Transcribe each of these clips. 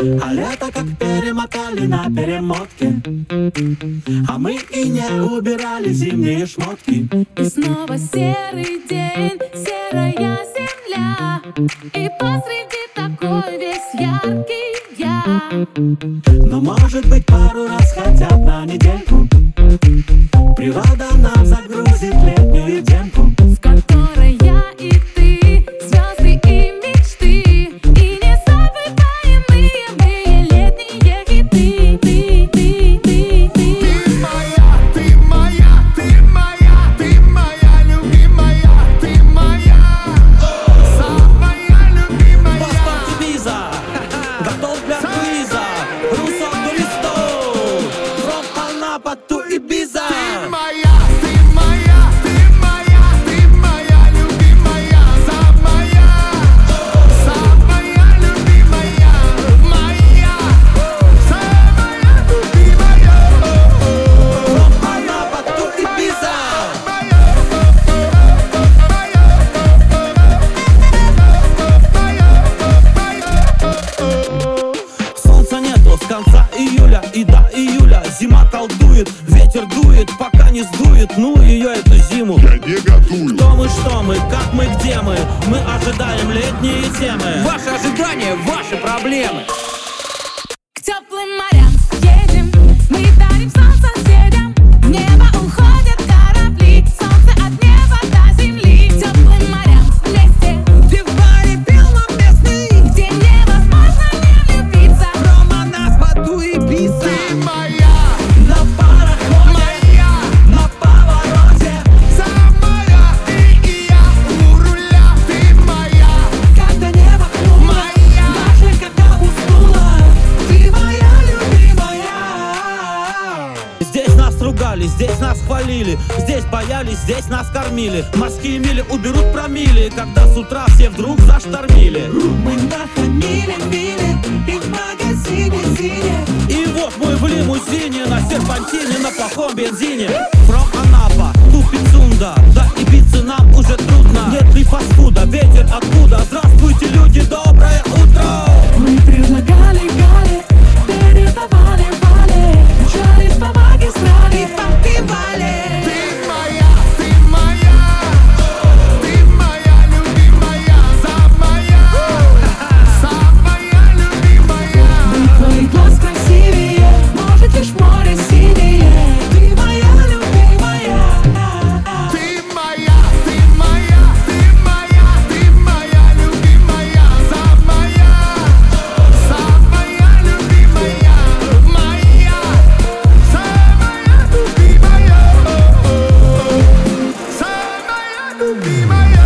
А лето как перемотали на перемотке, а мы и не убирали зимние шмотки. И снова серый день, серая земля, и посреди такой весь яркий я. Но может быть пару раз хотя бы на недельку природа нам загрузит летнюю демку, в которой я и ты, звезды и мечты, и незабываемые мы летние хиты. Ты моя, ты моя, ты моя, ты моя любимая, ты моя, самая любимая. Паспорт Виза, готов для квиза, Руссо туристо, from Анапа to Ibiza. Ты моя, ты моя, ты моя, ты моя любимая, самая любимая, моя, самая любимая. From Анапа to Ibiza. Солнца нету с конца июля и до июля. Зима колдует, ветер дует, пока не сдует, ну ее эту зиму. Я не готую. Кто мы, что мы, как мы, где мы? Мы ожидаем летние темы. Ваши ожидания, ваши проблемы. К теплым морям едем, мы дарим солнце соседям. В небо уходят корабли, солнце от неба до земли. К теплым морям вместе, Пивали пил нам местный, где невозможно не влюбиться. From Анапа to Ibiza. Ты моя, На пароходе, моя, на повороте, самая, ты и я у руля. Ты моя, когда небо кругло, моя, даже когда уснула. Ты моя любимая. Здесь нас ругали, здесь нас хвалили, здесь боялись, здесь нас кормили. Морские мили уберут промили, когда с утра все вдруг заштормили. Мы нахамили, мили, и в магазине сине. И вот мы в лимузине, на серпантине, на плохом бензине. From Анапа, ту Пицунда, до Ибицы нам уже трудно. Нет ли фастфуда, ветер откуда? Здравствуйте, люди, доброе утро. Мы предлагали гали, передавали вали, мчались по магистрали и попивали. ты моя, ты моя, ты моя любимая, самая любимая. Твой глаз красивее, может лишь море синее. Ты моя любимая. Ты моя, ты моя, ты моя, ты моя любимая, самая любимая, моя, самая любимая, самая любимая.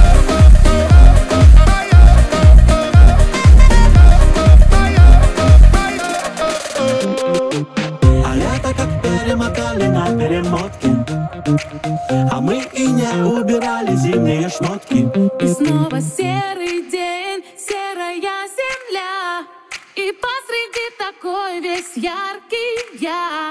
А лето как перемотали на перемотке, а мы и не убирали зимние шмотки. и снова серый день, серая земля, и посреди такой весь яркий я.